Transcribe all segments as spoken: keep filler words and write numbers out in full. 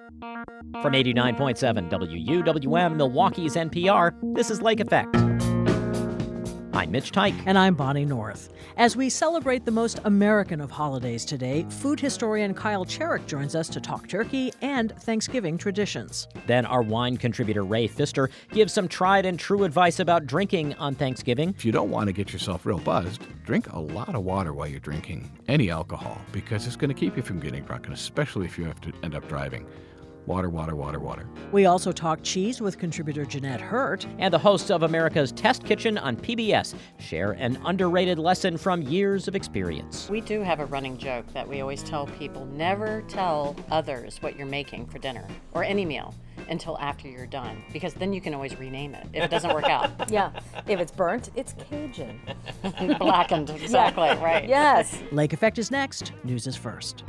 From eighty-nine point seven W U W M, Milwaukee's N P R, this is Lake Effect. I'm Mitch Tyke. And I'm Bonnie North. As we celebrate the most American of holidays today, food historian Kyle Cherrick joins us to talk turkey and Thanksgiving traditions. Then our wine contributor Ray Pfister gives some tried and true advice about drinking on Thanksgiving. If you don't want to get yourself real buzzed, drink a lot of water while you're drinking any alcohol, because it's going to keep you from getting drunk, and especially if you have to end up driving. Water, water, water, water. We also talk cheese with contributor Jeanette Hurt. And the hosts of America's Test Kitchen on P B S share an underrated lesson from years of experience. We do have a running joke that we always tell people, never tell others what you're making for dinner or any meal until after you're done, because then you can always rename it if it doesn't work out. Yeah, if it's burnt, it's Cajun. Blackened, exactly, Yeah. right. Yes. Lake Effect is next. News is first.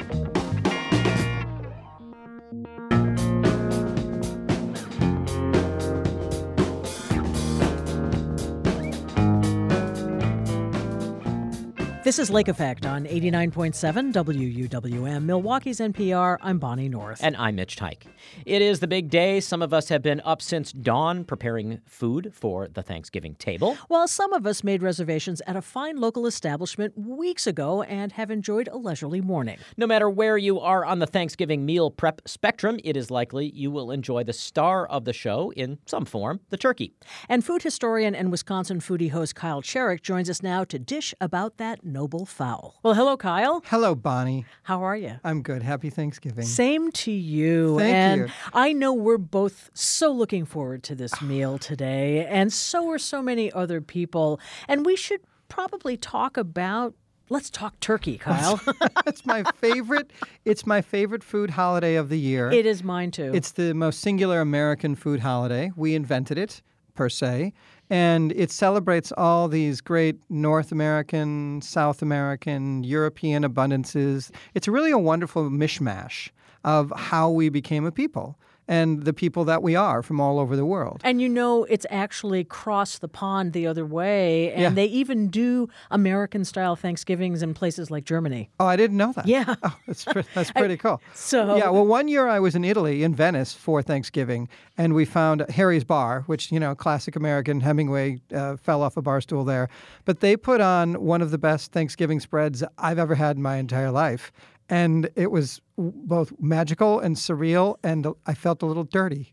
This is Lake Effect on eighty-nine point seven W U W M, Milwaukee's N P R. I'm Bonnie North. And I'm Mitch Tyke. It is the big day. Some of us have been up since dawn preparing food for the Thanksgiving table. While some of us made reservations at a fine local establishment weeks ago and have enjoyed a leisurely morning. No matter where you are on the Thanksgiving meal prep spectrum, it is likely you will enjoy the star of the show in some form, the turkey. And food historian and Wisconsin foodie host Kyle Cherrick joins us now to dish about that noble fowl. Well, hello, Kyle. Hello, Bonnie. How are you? I'm good. Happy Thanksgiving. Same to you. Thank and you. I know we're both so looking forward to this meal today, and so are so many other people. And we should probably talk about Let's talk turkey, Kyle. It's my favorite. It's my favorite food holiday of the year. It is mine too. It's the most singular American food holiday. We invented it, per se. And it celebrates all these great North American, South American, European abundances. It's really a wonderful mishmash of how we became a people and the people that we are from all over the world. And you know, it's actually crossed the pond the other way, and Yeah. they even do American-style Thanksgivings in places like Germany. Oh, I didn't know that. Yeah. Oh, that's, pre- that's pretty cool. So Yeah, well, one year I was in Italy, in Venice, for Thanksgiving, and we found Harry's Bar, which, you know, classic American. Hemingway uh, fell off a bar stool there. But they put on one of the best Thanksgiving spreads I've ever had in my entire life. And it was both magical and surreal, and I felt a little dirty.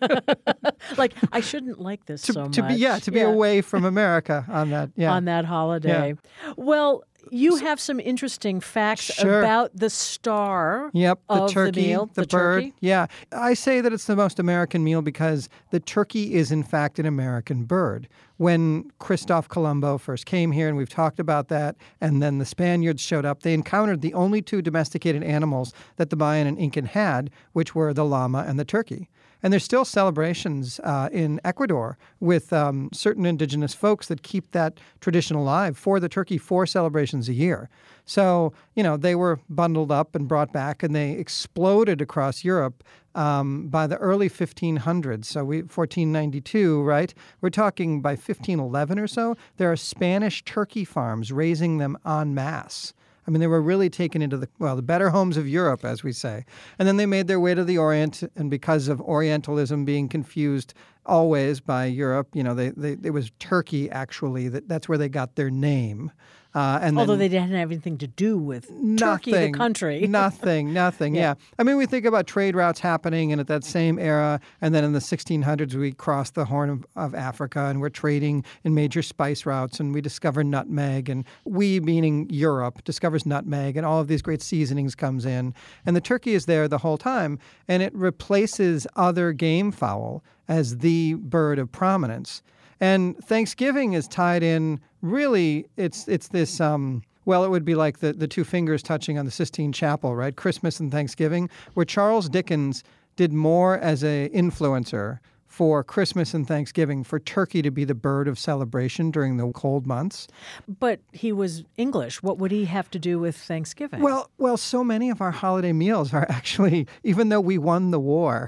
like, I shouldn't like this to, so to much. be, yeah, to be away from America on that. Yeah. On that holiday. Well, you have some interesting facts Sure. about the star Yep, the of turkey, the meal, the, the bird. turkey. Yeah, I say that it's the most American meal because the turkey is, in fact, an American bird. When Christoph Colombo first came here, and we've talked about that, and then the Spaniards showed up, they encountered the only two domesticated animals that the Mayan and Incan had, which were the llama and the turkey. And there's still celebrations uh, in Ecuador with um, certain indigenous folks that keep that tradition alive for the turkey, four celebrations a year. So, you know, they were bundled up and brought back, and they exploded across Europe um, by the early fifteen hundreds. So we fourteen ninety-two, right? We're talking by fifteen eleven or so, there are Spanish turkey farms raising them en masse. I mean, they were really taken into the, well, the better homes of Europe, as we say. And then they made their way to the Orient, and because of Orientalism being confused always by Europe, you know, they, they it was Turkey, actually. That, that's where they got their name. Uh, and Although then, they didn't have anything to do with Turkey, the Nothing. country. Nothing, nothing, yeah. Yeah. I mean, we think about trade routes happening, and at that same era, and then in the sixteen hundreds, we crossed the Horn of, of Africa, and we're trading in major spice routes, and we discover nutmeg, and we, meaning Europe, discovers nutmeg, and all of these great seasonings comes in. And the turkey is there the whole time, and it replaces other game fowl as the bird of prominence. And Thanksgiving is tied in, really, it's it's this, um, well, it would be like the, the two fingers touching on the Sistine Chapel, right? Christmas and Thanksgiving, where Charles Dickens did more as an influencer for Christmas and Thanksgiving, for turkey to be the bird of celebration during the cold months. But he was English. What would he have to do with Thanksgiving? Well, well, so many of our holiday meals are actually, even though we won the war,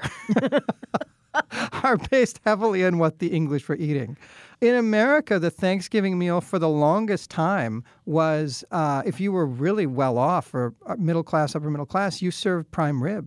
are based heavily on what the English were eating. In America, the Thanksgiving meal for the longest time was, uh, if you were really well off or middle class, upper middle class, you served prime rib.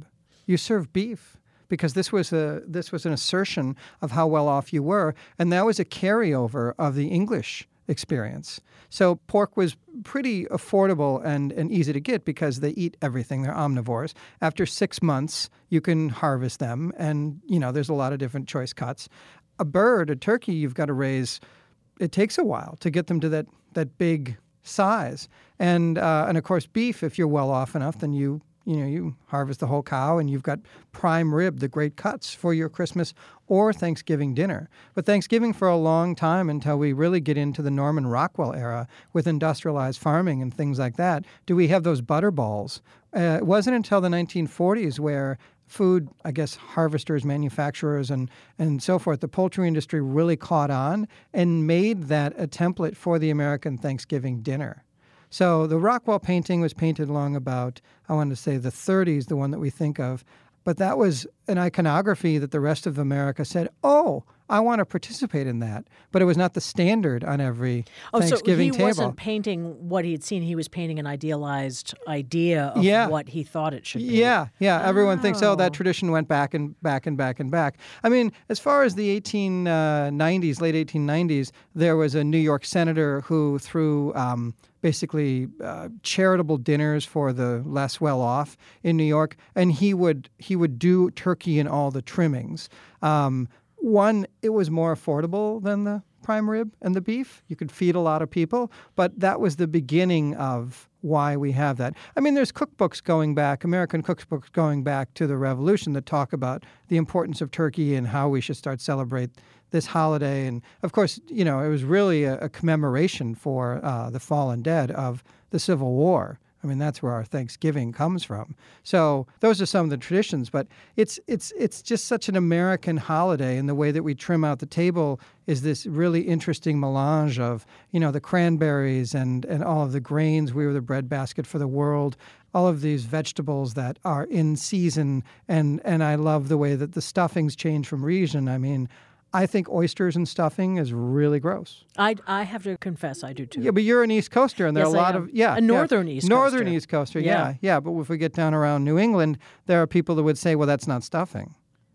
you serve beef. Because this was a this was an assertion of how well off you were, and that was a carryover of the English experience. So pork was pretty affordable and, and easy to get because they eat everything. They're omnivores. After six months, you can harvest them, and you know there's a lot of different choice cuts. A bird, a turkey, you've got to raise. It takes a while to get them to that that big size, and uh, and of course beef. If you're well off enough, then you. You know, you harvest the whole cow and you've got prime rib, the great cuts for your Christmas or Thanksgiving dinner. But Thanksgiving for a long time until we really get into the Norman Rockwell era with industrialized farming and things like that, do we have those butter balls. Uh, it wasn't until the nineteen forties where food, I guess, harvesters, manufacturers, and, and so forth, the poultry industry really caught on and made that a template for the American Thanksgiving dinner. So the Rockwell painting was painted along about, I want to say, the thirties, the one that we think of. But that was an iconography that the rest of America said, oh, I want to participate in that. But it was not the standard on every oh, Thanksgiving so he table. wasn't painting what he had seen. He was painting an idealized idea of yeah. what he thought it should be. Yeah, yeah. Oh. Everyone thinks, oh, that Oh. tradition went back and back and back and back. I mean, as far as the eighteen nineties, late eighteen nineties, there was a New York senator who, through um, basically uh, charitable dinners for the less well-off in New York, and he would he would do turkey and all the trimmings. Um, One, it was more affordable than the prime rib and the beef. You could feed a lot of people, but that was the beginning of why we have that. I mean, there's cookbooks going back, American cookbooks going back to the Revolution that talk about the importance of turkey and how we should start celebrate this holiday. And of course, you know, it was really a, a commemoration for uh, the fallen dead of the Civil War. I mean, that's where our Thanksgiving comes from. So those are some of the traditions, but it's it's it's just such an American holiday, and the way that we trim out the table is this really interesting melange of, you know, the cranberries and, and all of the grains. We were the breadbasket for the world. All of these vegetables that are in season, and, and I love the way that the stuffings change from region. I mean, I think oysters and stuffing is really gross. I, I have to confess, I do too. Yeah, but you're an East Coaster, and there Yes, are a I lot am. of yeah, A northern yeah, East northern Coaster. East Coaster. Yeah. Yeah, yeah. But if we get down around New England, there are people that would say, "Well, that's not stuffing,"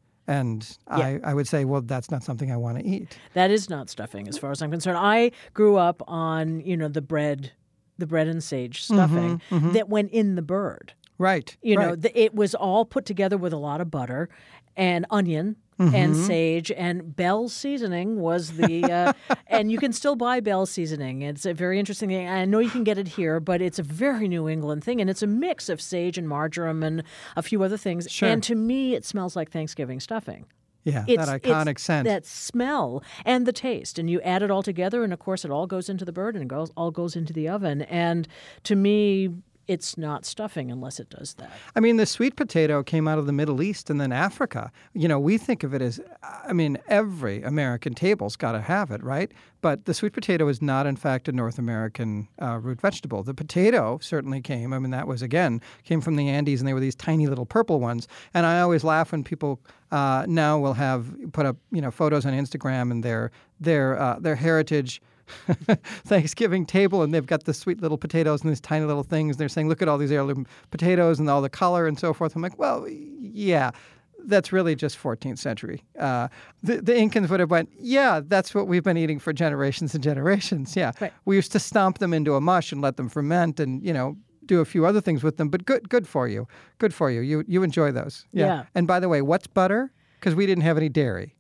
and I, I would say, "Well, that's not something I want to eat." That is not stuffing, as far as I'm concerned. I grew up on, you know, the bread, the bread and sage stuffing that went in the bird. Right. You know, right. the, it was all put together with a lot of butter and onion and sage, and Bell's seasoning was the, uh, and you can still buy Bell's seasoning. It's a very interesting thing. I know you can get it here, but it's a very New England thing, and it's a mix of sage and marjoram and a few other things. Sure. And to me, it smells like Thanksgiving stuffing. Yeah, It's, that iconic it's scent. that smell and the taste, and you add it all together, and of course, it all goes into the bird and it goes all goes into the oven. And to me, it's not stuffing unless it does that. I mean, the sweet potato came out of the Middle East and then Africa. You know, we think of it as, I mean, every American table's got to have it, right? But the sweet potato is not, in fact, a North American uh, root vegetable. The potato certainly came. I mean, that was, again, came from the Andes, and they were these tiny little purple ones. And I always laugh when people uh, now will have put up, you know, photos on Instagram and their their uh, their heritage Thanksgiving table, and they've got the sweet little potatoes and these tiny little things. They're saying, look at all these heirloom potatoes and all the color and so forth. I'm like, well, yeah, that's really just fourteenth century. Uh, the, the Incans would have went, yeah, that's what we've been eating for generations and generations. Yeah. Right. We used to stomp them into a mush and let them ferment and, you know, do a few other things with them. But good good for you. Good for you. You, you enjoy those. Yeah. Yeah. And by the way, what's butter? Because we didn't have any dairy.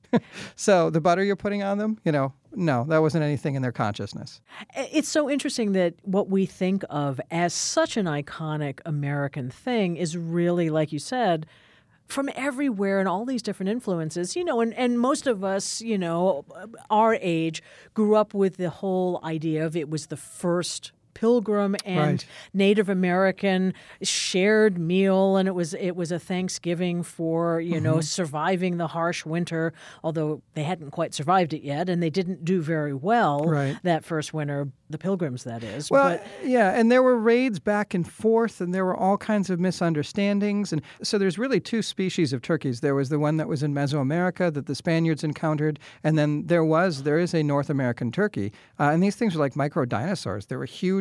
So the butter you're putting on them, you know, no, that wasn't anything in their consciousness. It's so interesting that what we think of as such an iconic American thing is really, like you said, from everywhere and all these different influences, you know, and, and most of us, you know, our age grew up with the whole idea of it was the first Pilgrim and Right. Native American shared meal, and it was it was a Thanksgiving for, you know, surviving the harsh winter, although they hadn't quite survived it yet, and they didn't do very well Right. that first winter, the Pilgrims, that is. Well, but yeah, and there were raids back and forth, and there were all kinds of misunderstandings. And so there's really two species of turkeys. There was the one that was in Mesoamerica that the Spaniards encountered, and then there was, there is a North American turkey. Uh, and these things were like micro dinosaurs. They were huge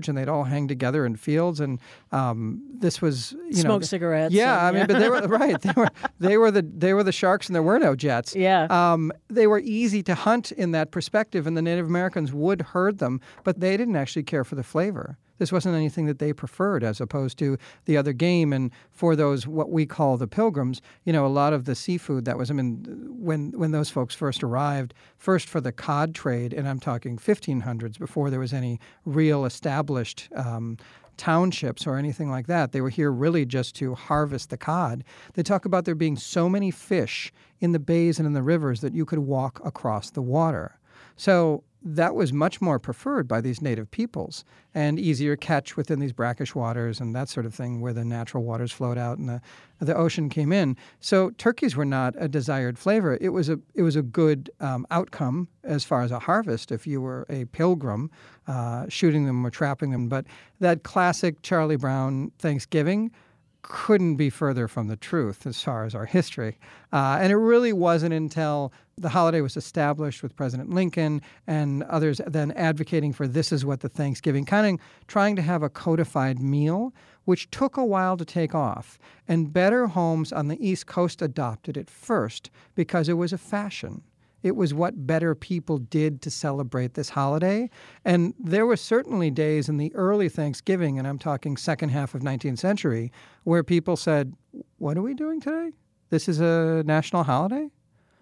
and they'd all hang together in fields. And um, this was, you Smoke know, cigarettes. Yeah, and, I mean, but they were right. They were they were the they were the sharks, and there were no jets. Yeah. Um, they were easy to hunt in that perspective, and the Native Americans would herd them, but they didn't actually care for the flavor. This wasn't anything that they preferred as opposed to the other game. And for those, what we call the pilgrims, you know, a lot of the seafood that was, I mean, when when those folks first arrived, first for the cod trade, and I'm talking fifteen hundreds, before there was any real established um, townships or anything like that. They were here really just to harvest the cod. They talk about there being so many fish in the bays and in the rivers that you could walk across the water. So that was much more preferred by these native peoples and easier catch within these brackish waters and that sort of thing where the natural waters flowed out and the the ocean came in. So turkeys were not a desired flavor. It was a it was a good um, outcome as far as a harvest if you were a pilgrim uh, shooting them or trapping them. But that classic Charlie Brown Thanksgiving couldn't be further from the truth as far as our history. Uh, and it really wasn't until the holiday was established with President Lincoln and others then advocating for this is what the Thanksgiving, kind of trying to have a codified meal, which took a while to take off. And better homes on the East Coast adopted it first because it was a fashion. It was what better people did to celebrate this holiday. And there were certainly days in the early Thanksgiving, and I'm talking second half of nineteenth century, where people said, what are we doing today? This is a national holiday?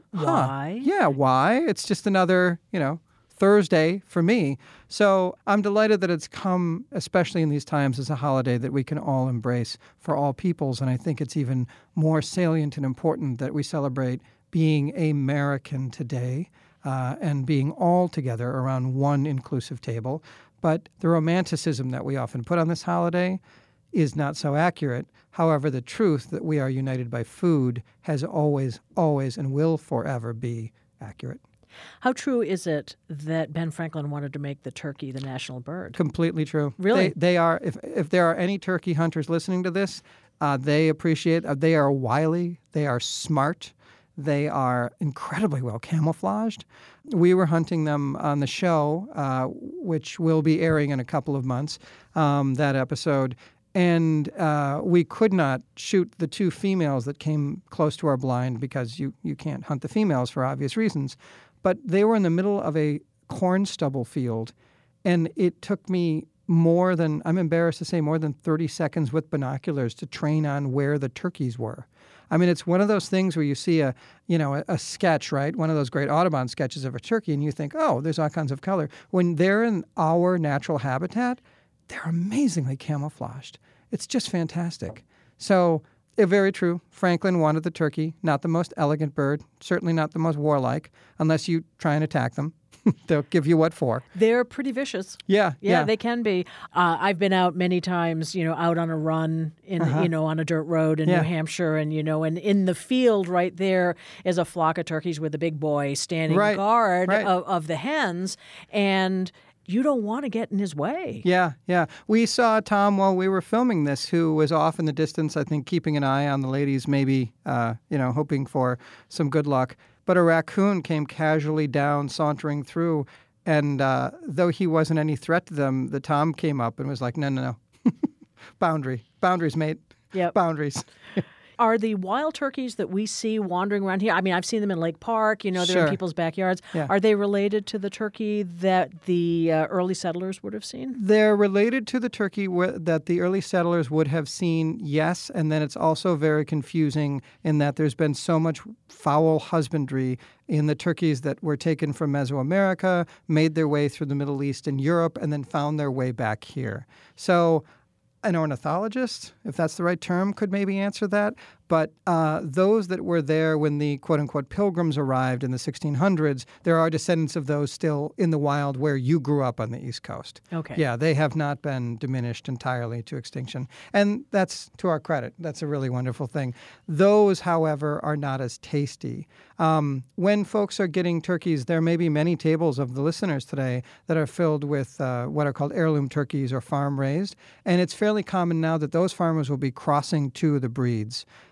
Why? Huh. Yeah, why? It's just another, you know, Thursday for me. So I'm delighted that it's come, especially in these times, as a holiday that we can all embrace for all peoples. And I think it's even more salient and important that we celebrate being American today uh, and being all together around one inclusive table. But the romanticism that we often put on this holiday is not so accurate. However, the truth that we are united by food has always, always, and will forever be accurate. How true is it that Ben Franklin wanted to make the turkey the national bird? Completely true. Really? They, they are, if, if there are any turkey hunters listening to this, uh, they appreciate, uh, they are wily, they are smart. They are incredibly well camouflaged. We were hunting them on the show, uh, which will be airing in a couple of months, um, that episode. And uh, we could not shoot the two females that came close to our blind because you, you can't hunt the females for obvious reasons. But they were in the middle of a corn stubble field, and it took me more than, I'm embarrassed to say, more than thirty seconds with binoculars to train on where the turkeys were. I mean, it's one of those things where you see a, you know, a, a sketch, right? One of those great Audubon sketches of a turkey, and you think, oh, there's all kinds of color. When they're in our natural habitat, they're amazingly camouflaged. It's just fantastic. So, eh, very true. Franklin wanted the turkey, not the most elegant bird, certainly not the most warlike, unless you try and attack them. They'll give you what for. They're pretty vicious. Yeah, Yeah, yeah. they can be. Uh, I've been out many times, you know, out on a run in, Uh-huh. you know, on a dirt road in Yeah. New Hampshire, and you know, and in the field right there is a flock of turkeys with a big boy standing Right, guard right. Of, of the hens, and you don't want to get in his way. Yeah, yeah. We saw Tom while we were filming this, who was off in the distance, I think, keeping an eye on the ladies, maybe, uh, you know, hoping for some good luck. But a raccoon came casually down, sauntering through, and uh, though he wasn't any threat to them, the Tom came up and was like, no, no, no. Boundary. Boundaries, mate. Yep. Boundaries. Are the wild turkeys that we see wandering around here, I mean, I've seen them in Lake Park, you know, they're Sure. in people's backyards. Yeah. Are they related to the turkey that the uh, early settlers would have seen? They're related to the turkey wh- that the early settlers would have seen, yes, and then it's also very confusing in that there's been so much foul husbandry in the turkeys that were taken from Mesoamerica, made their way through the Middle East and Europe, and then found their way back here. So an ornithologist, if that's the right term, could maybe answer that. But uh, those that were there when the quote-unquote pilgrims arrived in the sixteen hundreds, there are descendants of those still in the wild where you grew up on the East Coast. Okay. Yeah, they have not been diminished entirely to extinction. And that's to our credit. That's a really wonderful thing. Those, however, are not as tasty. Um, when folks are getting turkeys, there may be many tables of the listeners today that are filled with uh, what are called heirloom turkeys or farm-raised. And it's fairly common now that those farmers will be crossing two of the breeds.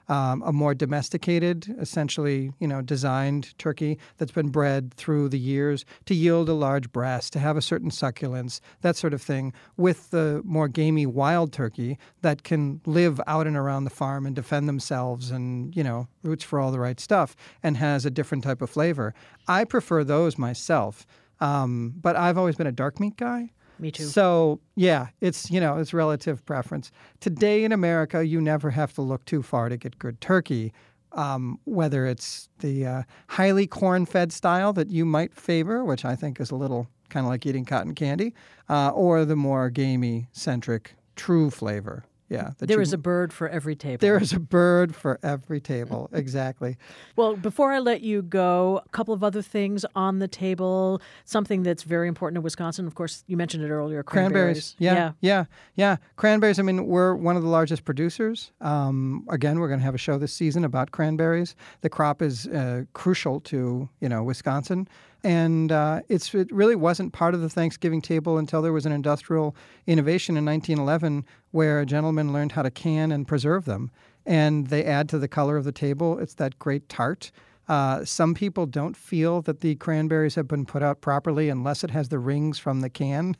um, a more domesticated, essentially, you know, designed turkey that's been bred through the years to yield a large breast, to have a certain succulence, that sort of thing, with the more gamey wild turkey that can live out and around the farm and defend themselves and, you know, roots for all the right stuff and has a different type of flavor. I prefer those myself, um, but I've always been a dark meat guy. Me too. So, yeah, it's, you know, it's relative preference. Today in America, you never have to look too far to get good turkey, um, whether it's the uh, highly corn-fed style that you might favor, which I think is a little kind of like eating cotton candy, uh, or the more gamey-centric true flavor. Yeah, that There you- is a bird for every table. There is a bird for every table. Exactly. Well, before I let you go, a couple of other things on the table. Something that's very important in Wisconsin. Of course, you mentioned it earlier. Cranberries. Cranberries. Yeah, yeah, yeah. Cranberries, I mean, we're one of the largest producers. Um, again, we're going to have a show this season about cranberries. The crop is uh, crucial to, you know, Wisconsin. And uh, it's it really wasn't part of the Thanksgiving table until there was an industrial innovation in nineteen eleven where a gentleman learned how to can and preserve them. And they add to the color of the table. It's that great tart. Uh, some people don't feel that the cranberries have been put out properly unless it has the rings from the can.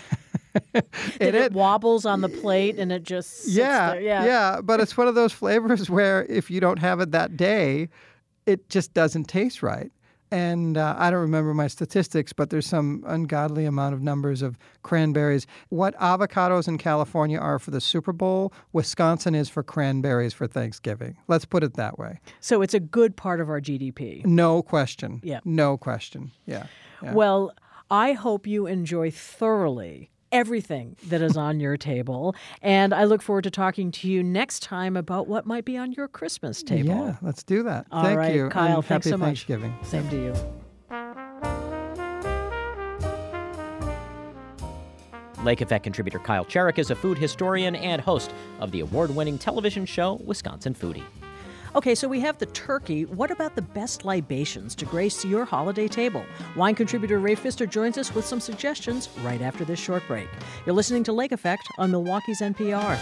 That And it wobbles on the plate and it just sits yeah, there. Yeah, yeah. But it's one of those flavors where if you don't have it that day, it just doesn't taste right. And uh, I don't remember my statistics, but there's some ungodly amount of numbers of cranberries. What avocados in California are for the Super Bowl, Wisconsin is for cranberries for Thanksgiving. Let's put it that way. So it's a good part of our G D P. No question. Yeah. No question. Yeah. yeah. Well, I hope you enjoy thoroughly everything that is on your table. And I look forward to talking to you next time about what might be on your Christmas table. Yeah, let's do that. All Thank right, you. Kyle, and thanks happy so much. Thanksgiving. Same to you. Lake Effect contributor Kyle Cherrick is a food historian and host of the award-winning television show Wisconsin Foodie. Okay, so we have the turkey. What about the best libations to grace your holiday table? Wine contributor Ray Pfister joins us with some suggestions right after this short break. You're listening to Lake Effect on Milwaukee's N P R.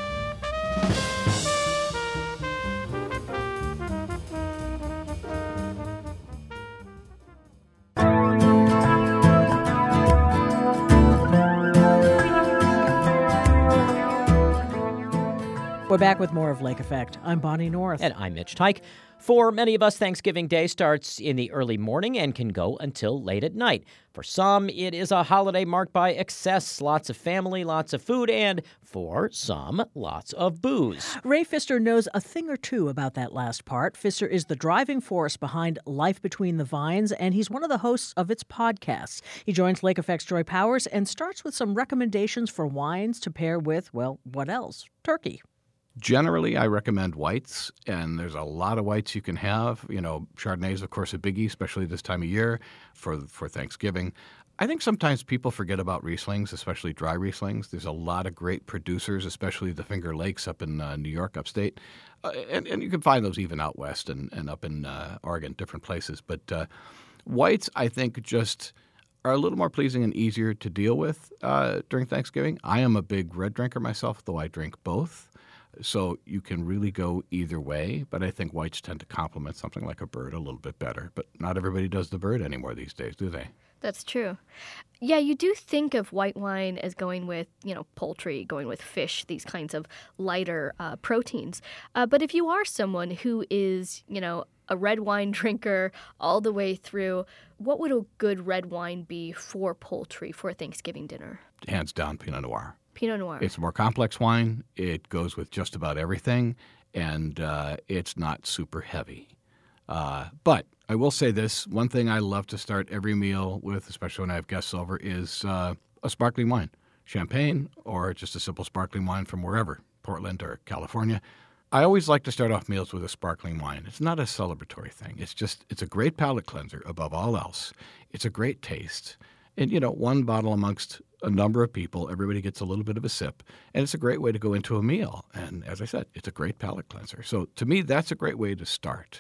We're back with more of Lake Effect. I'm Bonnie North. And I'm Mitch Tyke. For many of us, Thanksgiving Day starts in the early morning and can go until late at night. For some, it is a holiday marked by excess, lots of family, lots of food, and for some, lots of booze. Ray Pfister knows a thing or two about that last part. Pfister is the driving force behind Life Between the Vines, and he's one of the hosts of its podcasts. He joins Lake Effect's Joy Powers and starts with some recommendations for wines to pair with, well, what else? Turkey. Generally, I recommend whites, and there's a lot of whites you can have. You know, Chardonnay is, of course, a biggie, especially this time of year for for Thanksgiving. I think sometimes people forget about Rieslings, especially dry Rieslings. There's a lot of great producers, especially the Finger Lakes up in uh, New York, upstate. Uh, and, and you can find those even out west and, and up in uh, Oregon, different places. But uh, whites, I think, just are a little more pleasing and easier to deal with uh, during Thanksgiving. I am a big red drinker myself, though I drink both. So you can really go either way, but I think whites tend to complement something like a bird a little bit better. But not everybody does the bird anymore these days, do they? That's true. Yeah, you do think of white wine as going with, you know, poultry, going with fish, these kinds of lighter uh, proteins. Uh, but if you are someone who is, you know, a red wine drinker all the way through, what would a good red wine be for poultry for a Thanksgiving dinner? Hands down, Pinot Noir. Pinot Noir. It's a more complex wine. It goes with just about everything, and uh, it's not super heavy. Uh, but I will say this, one thing I love to start every meal with, especially when I have guests over, is uh, a sparkling wine. Champagne or just a simple sparkling wine from wherever, Portland or California. I always like to start off meals with a sparkling wine. It's not a celebratory thing. It's just, it's a great palate cleanser above all else. It's a great taste. And, you know, one bottle amongst a number of people, everybody gets a little bit of a sip, and it's a great way to go into a meal. And as I said, it's a great palate cleanser. So to me, that's a great way to start.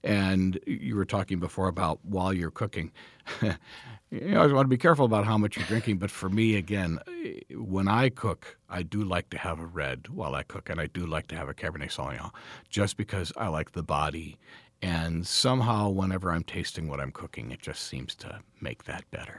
And you were talking before about while you're cooking. You always want to be careful about how much you're drinking. But for me, again, when I cook, I do like to have a red while I cook, and I do like to have a Cabernet Sauvignon, just because I like the body. And somehow, whenever I'm tasting what I'm cooking, it just seems to make that better.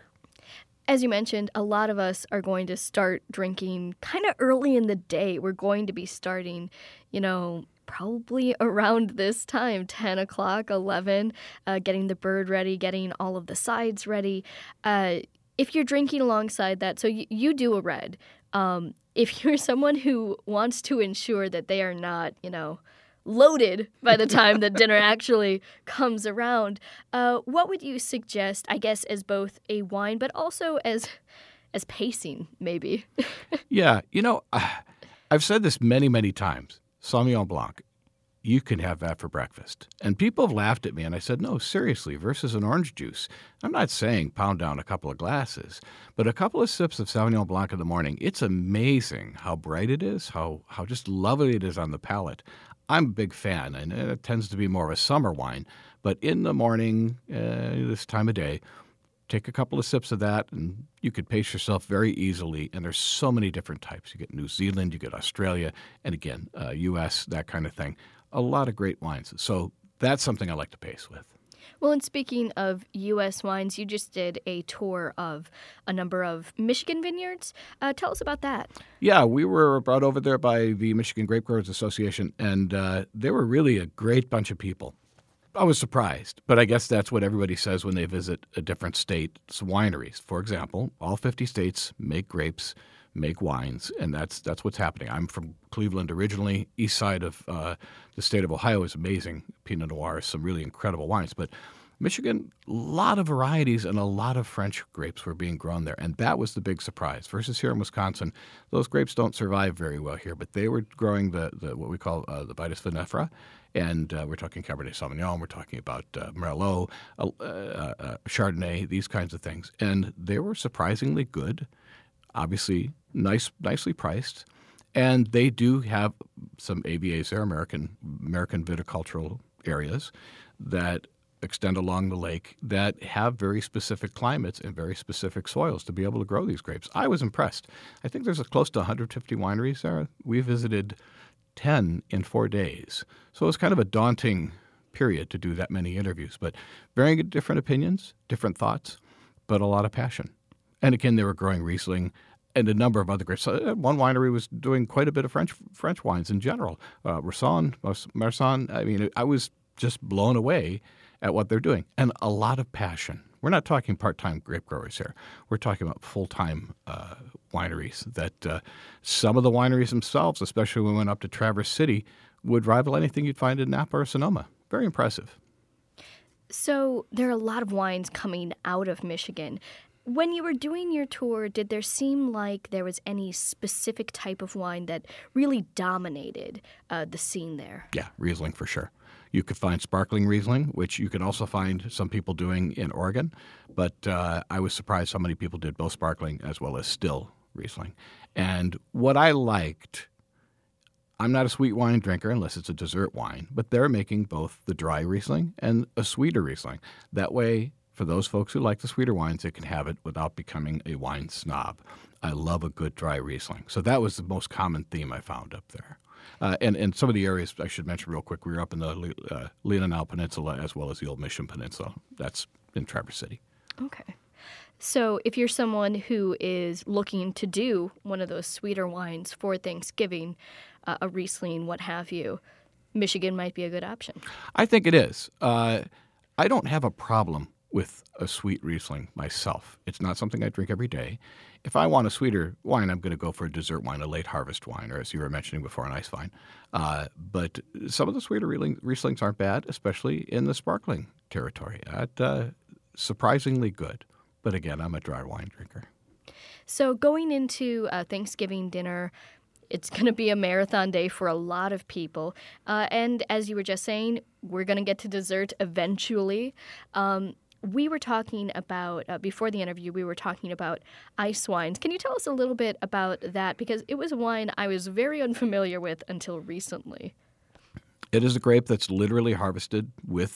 As you mentioned, a lot of us are going to start drinking kind of early in the day. We're going to be starting, you know, probably around this time, ten o'clock, eleven, uh, getting the bird ready, getting all of the sides ready. Uh, if you're drinking alongside that, so you, you do a red. Um, if you're someone who wants to ensure that they are not, you know, loaded by the time that dinner actually comes around, uh, what would you suggest, I guess, as both a wine, but also as as pacing, maybe? Yeah, you know, I've said this many, many times. Sauvignon Blanc, you can have that for breakfast. And people have laughed at me, and I said, no, seriously, versus an orange juice. I'm not saying pound down a couple of glasses, but a couple of sips of Sauvignon Blanc in the morning, it's amazing how bright it is, how, how just lovely it is on the palate. I'm a big fan, and it tends to be more of a summer wine. But in the morning, uh, this time of day, take a couple of sips of that, and you could pace yourself very easily. And there's so many different types. You get New Zealand, you get Australia, and again, uh, U S, that kind of thing. A lot of great wines. So that's something I like to pace with. Well, and speaking of U S wines, you just did a tour of a number of Michigan vineyards. Uh, tell us about that. Yeah, we were brought over there by the Michigan Grape Growers Association, and uh, they were really a great bunch of people. I was surprised, but I guess that's what everybody says when they visit a different state's wineries. For example, all fifty states make grapes, make wines, and that's that's what's happening. I'm from Cleveland originally. East side of uh, the state of Ohio is amazing. Pinot Noir, some really incredible wines. But Michigan, a lot of varieties and a lot of French grapes were being grown there, and that was the big surprise. Versus here in Wisconsin, those grapes don't survive very well here, but they were growing the, the what we call uh, the Vitis vinifera, and uh, we're talking Cabernet Sauvignon, we're talking about uh, Merlot, uh, uh, uh, Chardonnay, these kinds of things, and they were surprisingly good. Obviously, nice, nicely priced, and they do have some A V As there, American American viticultural areas that extend along the lake that have very specific climates and very specific soils to be able to grow these grapes. I was impressed. I think there's a close to one hundred fifty wineries there. We visited ten in four days, so it was kind of a daunting period to do that many interviews. But very different opinions, different thoughts, but a lot of passion. And again, they were growing Riesling and a number of other grapes. So one winery was doing quite a bit of French French wines in general. Uh, Roussanne, Marsanne, I mean, I was just blown away at what they're doing. And a lot of passion. We're not talking part-time grape growers here. We're talking about full-time uh, wineries that uh, some of the wineries themselves, especially when we went up to Traverse City, would rival anything you'd find in Napa or Sonoma. Very impressive. So there are a lot of wines coming out of Michigan. When you were doing your tour, did there seem like there was any specific type of wine that really dominated uh, the scene there? Yeah, Riesling for sure. You could find sparkling Riesling, which you can also find some people doing in Oregon. But uh, I was surprised how many people did both sparkling as well as still Riesling. And what I liked, I'm not a sweet wine drinker unless it's a dessert wine, but they're making both the dry Riesling and a sweeter Riesling. That way, for those folks who like the sweeter wines, they can have it without becoming a wine snob. I love a good dry Riesling. So that was the most common theme I found up there. Uh, and, and some of the areas I should mention real quick, we were up in the uh, Leelanau Peninsula as well as the Old Mission Peninsula. That's in Traverse City. Okay. So if you're someone who is looking to do one of those sweeter wines for Thanksgiving, uh, a Riesling, what have you, Michigan might be a good option. I think it is. Uh, I don't have a problem with a sweet Riesling myself. It's not something I drink every day. If I want a sweeter wine, I'm going to go for a dessert wine, a late harvest wine, or as you were mentioning before, an ice wine. Uh, but some of the sweeter Rieslings aren't bad, especially in the sparkling territory. That, uh, surprisingly good. But again, I'm a dry wine drinker. So going into uh, Thanksgiving dinner, it's going to be a marathon day for a lot of people. Uh, and as you were just saying, we're going to get to dessert eventually. Um, we were talking about, uh, before the interview, we were talking about ice wines. Can you tell us a little bit about that? Because it was a wine I was very unfamiliar with until recently. It is a grape that's literally harvested with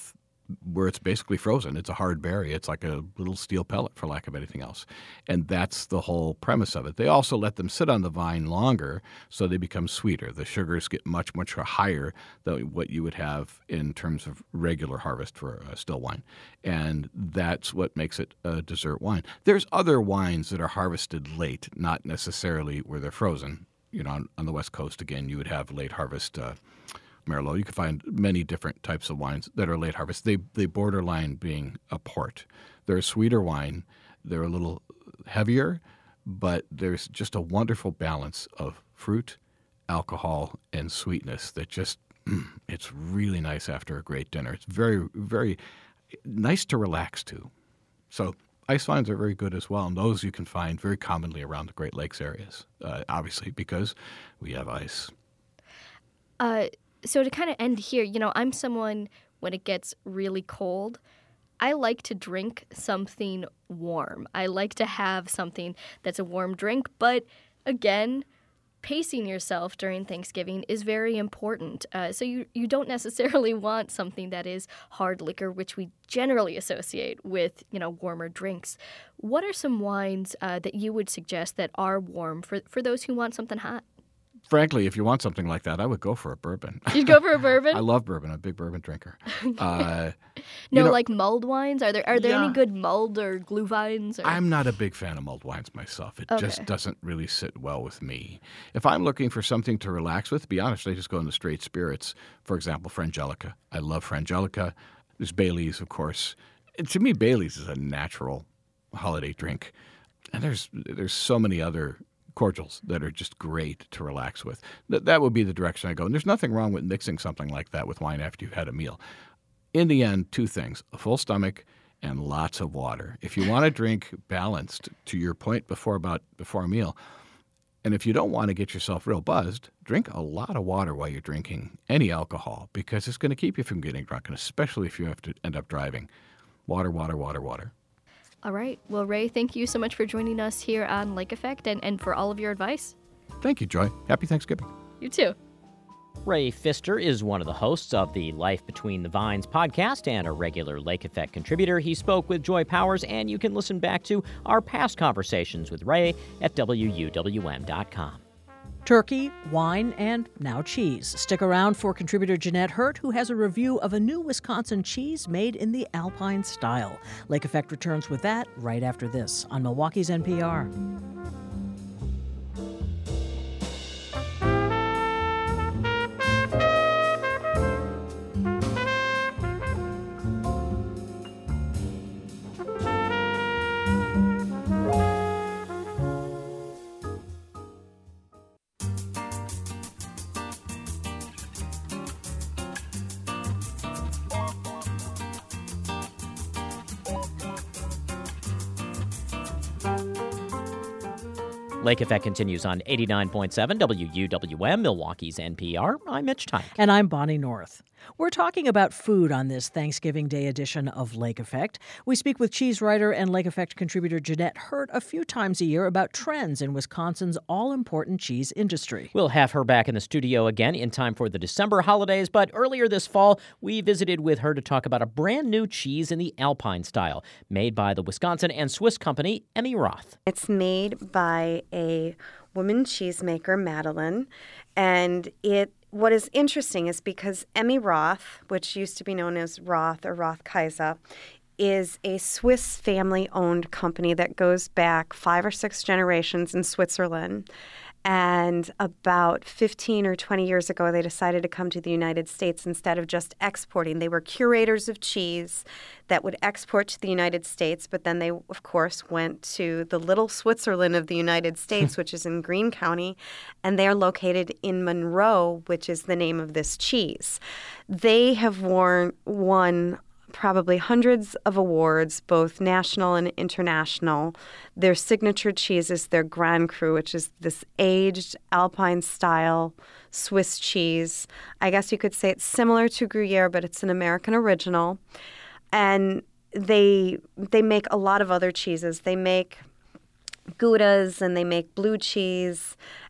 where it's basically frozen. It's a hard berry. It's like a little steel pellet, for lack of anything else. And that's the whole premise of it. They also let them sit on the vine longer so they become sweeter. The sugars get much, much higher than what you would have in terms of regular harvest for a still wine. And that's what makes it a dessert wine. There's other wines that are harvested late, not necessarily where they're frozen. You know, on, on the West Coast, again, you would have late harvest uh, Merlot. You can find many different types of wines that are late harvest. They they borderline being a port. They're a sweeter wine. They're a little heavier, but there's just a wonderful balance of fruit, alcohol, and sweetness that just, it's really nice after a great dinner. It's very, very nice to relax to. So ice wines are very good as well, and those you can find very commonly around the Great Lakes areas, uh, obviously because we have ice. Uh, so to kind of end here, you know, I'm someone, when it gets really cold, I like to drink something warm. I like to have something that's a warm drink, but again, pacing yourself during Thanksgiving is very important. Uh, so you, you don't necessarily want something that is hard liquor, which we generally associate with, you know, warmer drinks. What are some wines uh, that you would suggest that are warm for, for those who want something hot? Frankly, if you want something like that, I would go for a bourbon. You'd go for a bourbon? I love bourbon. I'm a big bourbon drinker. Uh, no, you know, like mulled wines? Are there are there yeah. any good mulled or glue vines? Or? I'm not a big fan of mulled wines myself. It Okay. just doesn't really sit well with me. If I'm looking for something to relax with, to be honest, I just go into straight spirits. For example, Frangelica. I love Frangelica. There's Bailey's, of course. And to me, Bailey's is a natural holiday drink. And there's there's so many other cordials that are just great to relax with. That that would be the direction I go. And there's nothing wrong with mixing something like that with wine after you've had a meal. In the end, two things: a full stomach and lots of water. If you want to drink balanced, to your point before about before a meal, and if you don't want to get yourself real buzzed, drink a lot of water while you're drinking any alcohol, because it's going to keep you from getting drunk, and especially if you have to end up driving. Water, water, water, water. All right. Well, Ray, thank you so much for joining us here on Lake Effect and, and for all of your advice. Thank you, Joy. Happy Thanksgiving. You too. Ray Pfister is one of the hosts of the Life Between the Vines podcast and a regular Lake Effect contributor. He spoke with Joy Powers, and you can listen back to our past conversations with Ray at W U W M dot com. Turkey, wine, and now cheese. Stick around for contributor Jeanette Hurt, who has a review of a new Wisconsin cheese made in the Alpine style. Lake Effect returns with that right after this on Milwaukee's N P R. Lake Effect continues on eighty-nine point seven W U W M, Milwaukee's N P R. I'm Mitch Tyke. And I'm Bonnie North. We're talking about food on this Thanksgiving Day edition of Lake Effect. We speak with cheese writer and Lake Effect contributor Jeanette Hurt a few times a year about trends in Wisconsin's all-important cheese industry. We'll have her back in the studio again in time for the December holidays, but earlier this fall, we visited with her to talk about a brand new cheese in the Alpine style, made by the Wisconsin and Swiss company Emmy Roth. It's made by a woman cheesemaker, Madeline, and it what is interesting is because Emmy Roth, which used to be known as Roth or Roth-Kaiser, is a Swiss family-owned company that goes back five or six generations in Switzerland. And about fifteen or twenty years ago, they decided to come to the United States instead of just exporting. They were curators of cheese that would export to the United States, but then they, of course, went to the little Switzerland of the United States, which is in Greene County, and they're located in Monroe, which is the name of this cheese. They have won, won probably hundreds of awards, both national and international. Their signature cheese is their Grand Cru, which is this aged Alpine-style Swiss cheese. I guess you could say it's similar to Gruyere, but it's an American original. And they they make a lot of other cheeses. They make Goudas and they make blue cheese.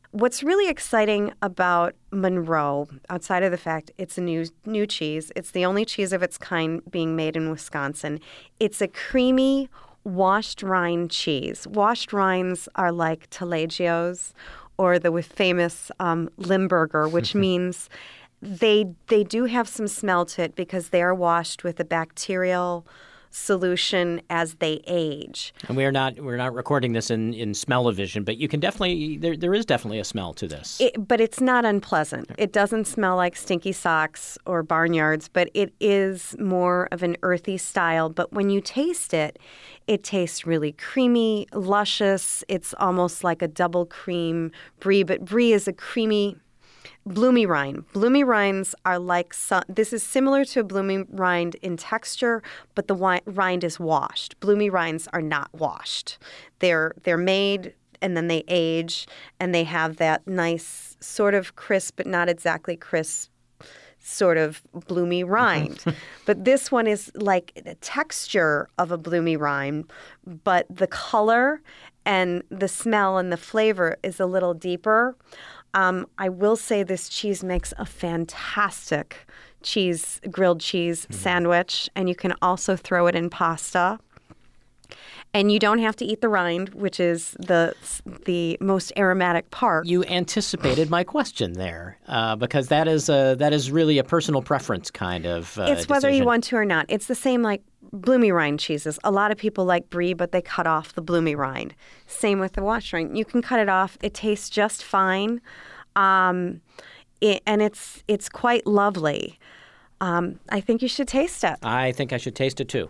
What's really exciting about Monroe, outside of the fact it's a new new cheese, it's the only cheese of its kind being made in Wisconsin. It's a creamy, washed rind cheese. Washed rinds are like Taleggio's or the famous um, Limburger, which means they they do have some smell to it because they are washed with a bacterial solution as they age. And we're not we're not recording this in, in smell-o-vision, but you can definitely there there is definitely a smell to this. It, but it's not unpleasant. It doesn't smell like stinky socks or barnyards, but it is more of an earthy style. But when you taste it, it tastes really creamy, luscious. It's almost like a double cream brie, but brie is a creamy bloomy rind. Bloomy rinds are like some, this is similar to a bloomy rind in texture, but the wi- rind is washed. Bloomy rinds are not washed. They're they're made and then they age and they have that nice sort of crisp, but not exactly crisp, sort of bloomy rind. But this one is like the texture of a bloomy rind, but the color and the smell and the flavor is a little deeper. Um, I will say this cheese makes a fantastic cheese, grilled cheese mm. sandwich, and you can also throw it in pasta. And you don't have to eat the rind, which is the the most aromatic part. You anticipated my question there, uh, because that is a, that is really a personal preference kind of uh, It's whether decision. you want to or not. It's the same like bloomy rind cheeses. A lot of people like brie, but they cut off the bloomy rind. Same with the washed rind. You can cut it off. It tastes just fine, um, it, and it's it's quite lovely. Um, I think you should taste it. I think I should taste it too.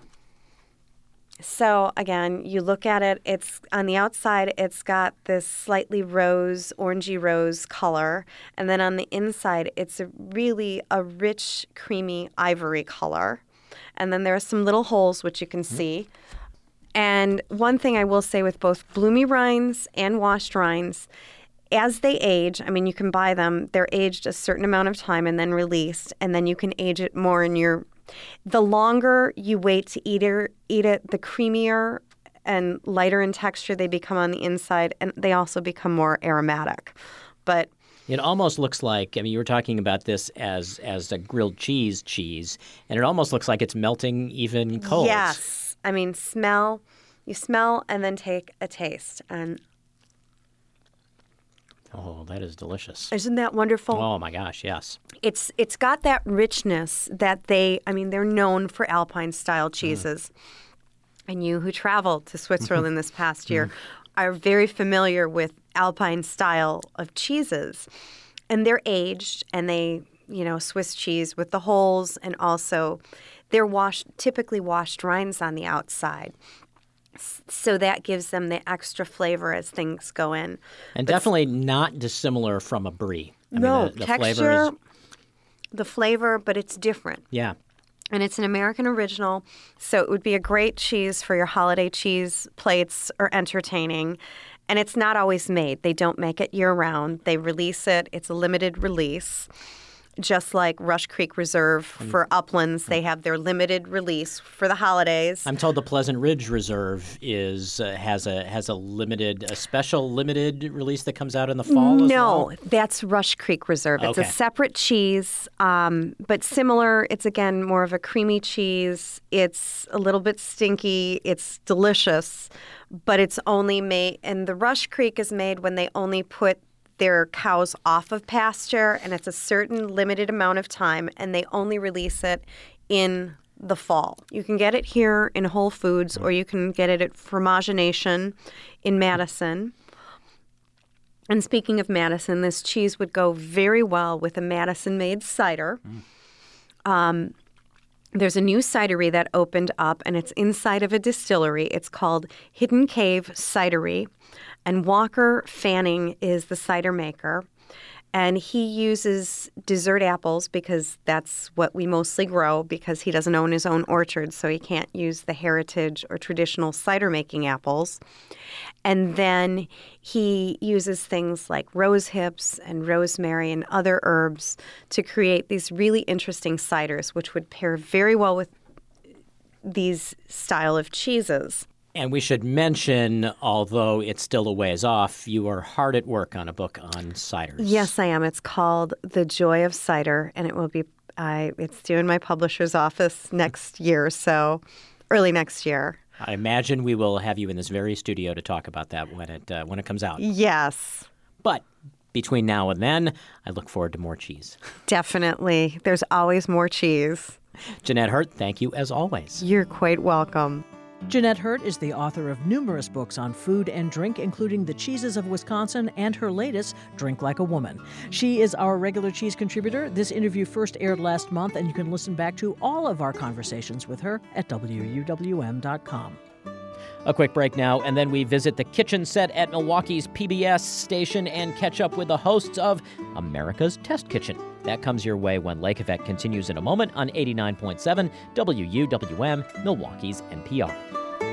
So again, you look at it, it's on the outside, it's got this slightly rose, orangey rose color. And then on the inside, it's a really a rich, creamy ivory color. And then there are some little holes, which you can see. And one thing I will say with both bloomy rinds and washed rinds, as they age, I mean, you can buy them, they're aged a certain amount of time and then released. And then you can age it more in your The longer you wait to eat it, eat it, the creamier and lighter in texture they become on the inside, and they also become more aromatic. But it almost looks like, I mean, you were talking about this as as a grilled cheese cheese, and it almost looks like it's melting even cold. Yes. I mean, smell, you smell and then take a taste. And oh, that is delicious. Isn't that wonderful? Oh, my gosh, yes. It's It's got that richness that they, I mean, they're known for Alpine-style cheeses. Mm. And you who traveled to Switzerland this past year mm. are very familiar with Alpine style of cheeses. And they're aged, and they, you know, Swiss cheese with the holes, and also they're washed, typically washed rinds on the outside. So that gives them the extra flavor as things go in. And but definitely not dissimilar from a brie. I no, mean, the, the texture, flavor is... the flavor, but it's different. Yeah. And it's an American original, so it would be a great cheese for your holiday cheese plates or entertaining. And it's not always made. They don't make it year-round. They release it. It's a limited release. Just like Rush Creek Reserve for uplands, they have their limited release for the holidays. I'm told the Pleasant Ridge Reserve is uh, has a has a limited, a special limited release that comes out in the fall. No, as well? That's Rush Creek Reserve. It's okay. a separate cheese, um, but similar. It's again more of a creamy cheese. It's a little bit stinky. It's delicious, but it's only made. And the Rush Creek is made when they only put their cows off of pasture, and it's a certain limited amount of time, and they only release it in the fall. You can get it here in Whole Foods, or you can get it at Fromagination in Madison. And speaking of Madison, this cheese would go very well with a Madison-made cider. Mm. Um, there's a new cidery that opened up, and it's inside of a distillery. It's called Hidden Cave Cidery. And Walker Fanning is the cider maker, and he uses dessert apples because that's what we mostly grow, because he doesn't own his own orchard, so he can't use the heritage or traditional cider-making apples. And then he uses things like rose hips and rosemary and other herbs to create these really interesting ciders, which would pair very well with these style of cheeses. And we should mention, although it's still a ways off, you are hard at work on a book on ciders. Yes, I am. It's called The Joy of Cider, and it will be, I, it's due in my publisher's office next year, so early next year. I imagine we will have you in this very studio to talk about that when it uh, when it comes out. Yes. But between now and then, I look forward to more cheese. Definitely. There's always more cheese. Jeanette Hurt, thank you as always. You're quite welcome. Jeanette Hurt is the author of numerous books on food and drink, including The Cheeses of Wisconsin and her latest, Drink Like a Woman. She is our regular cheese contributor. This interview first aired last month, and you can listen back to all of our conversations with her at W U W M dot com. A quick break now, and then we visit the kitchen set at Milwaukee's P B S station and catch up with the hosts of America's Test Kitchen. That comes your way when Lake Effect continues in a moment on eighty-nine point seven W U W M, Milwaukee's N P R.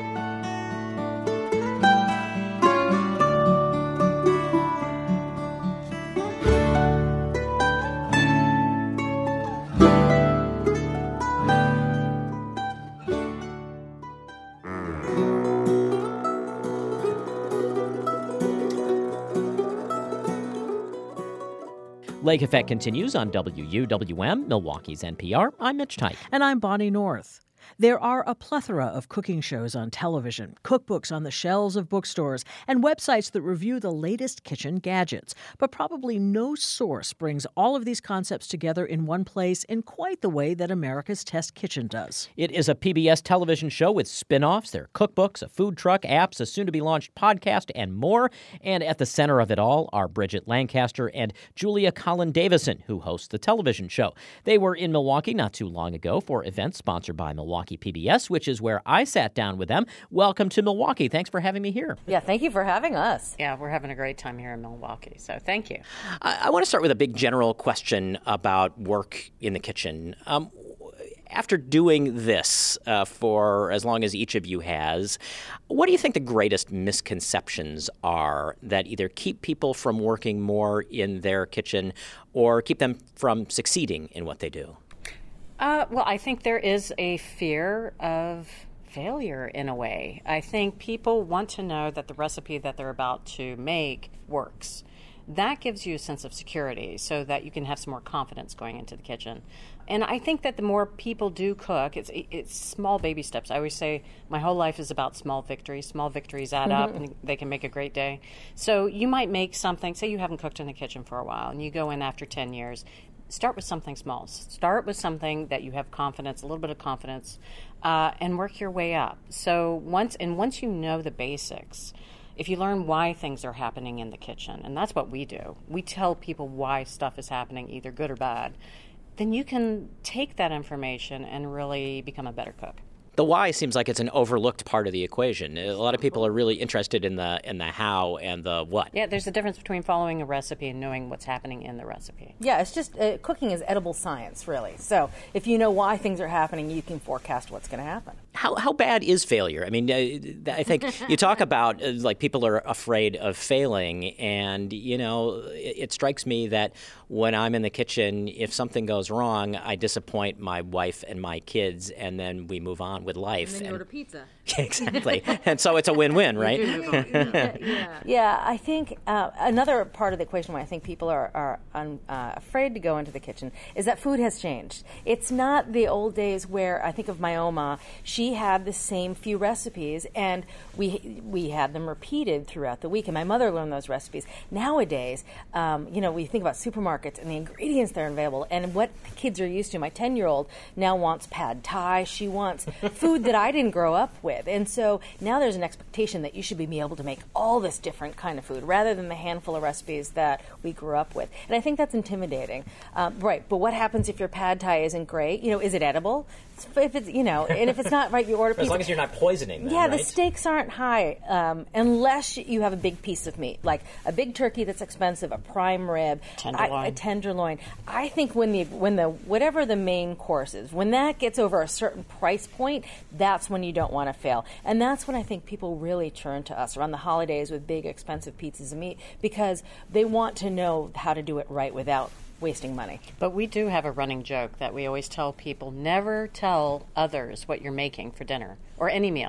Lake Effect continues on W U W M, Milwaukee's N P R. I'm Mitch Tyke. And I'm Bonnie North. There are a plethora of cooking shows on television, cookbooks on the shelves of bookstores, and websites that review the latest kitchen gadgets. But probably no source brings all of these concepts together in one place in quite the way that America's Test Kitchen does. It is a P B S television show with spin-offs, there are cookbooks, a food truck, apps, a soon-to-be-launched podcast, and more. And at the center of it all are Bridget Lancaster and Julia Collin-Davison, who host the television show. They were in Milwaukee not too long ago for events sponsored by Milwaukee P B S, which is where I sat down with them. Welcome to Milwaukee. Thanks for having me here. Yeah, thank you for having us. Yeah, we're having a great time here in Milwaukee, so thank you. I, I want to start with a big general question about work in the kitchen. Um, after doing this uh, for as long as each of you has, what do you think the greatest misconceptions are that either keep people from working more in their kitchen or keep them from succeeding in what they do? Uh, well, I think there is a fear of failure in a way. I think people want to know that the recipe that they're about to make works. That gives you a sense of security so that you can have some more confidence going into the kitchen. And I think that the more people do cook, it's it's small baby steps. I always say my whole life is about small victories. Small victories add up and they can make a great day. So you might make something, say you haven't cooked in the kitchen for a while and you go in after ten years. Start with something small. Start with something that you have confidence, a little bit of confidence, uh, and work your way up. So once and once you know the basics, if you learn why things are happening in the kitchen, and that's what we do, we tell people why stuff is happening, either good or bad, then you can take that information and really become a better cook. The why seems like it's an overlooked part of the equation. A lot of people are really interested in the in the how and the what. Yeah, there's a difference between following a recipe and knowing what's happening in the recipe. Yeah, it's just uh, cooking is edible science, really. So if you know why things are happening, you can forecast what's going to happen. How how bad is failure? I mean, uh, I think you talk about uh, like people are afraid of failing, and you know, it, it strikes me that when I'm in the kitchen, if something goes wrong, I disappoint my wife and my kids, and then we move on with life. And then you and, order pizza. Exactly. And so it's a win-win, right? yeah. yeah. Yeah, I think uh, another part of the equation why I think people are, are un, uh, afraid to go into the kitchen is that food has changed. It's not the old days where I think of my Oma. She had the same few recipes, and we we had them repeated throughout the week, and my mother learned those recipes. Nowadays, um, you know, we think about supermarkets and the ingredients that are available and what the kids are used to. My ten-year-old now wants pad thai. She wants food that I didn't grow up with. And so now there's an expectation that you should be able to make all this different kind of food rather than the handful of recipes that we grew up with. And I think that's intimidating. Um, right, but what happens if your pad thai isn't great? You know, is it edible? If it's, you know, and if it's not right, you order pizza. As long as you're not poisoning them, Yeah, right? the stakes aren't high um, unless you have a big piece of meat, like a big turkey that's expensive, a prime rib, Tenderloin. I, a tenderloin. I think when the when the whatever the main course is, when that gets over a certain price point, that's when you don't want to fail, and that's when I think people really turn to us around the holidays with big expensive pizzas of meat because they want to know how to do it right without wasting money. But we do have a running joke that we always tell people, never tell others what you're making for dinner or any meal